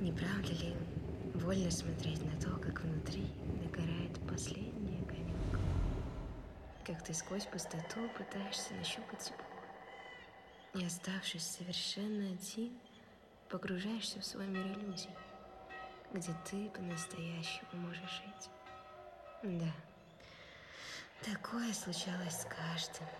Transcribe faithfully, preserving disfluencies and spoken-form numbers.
Не правда ли больно смотреть на то, как внутри догорает последний огонек? Как ты сквозь пустоту пытаешься нащупать тепло. И, оставшись совершенно один, погружаешься в свой мир иллюзий, где ты по-настоящему можешь жить. Да, такое случалось с каждым.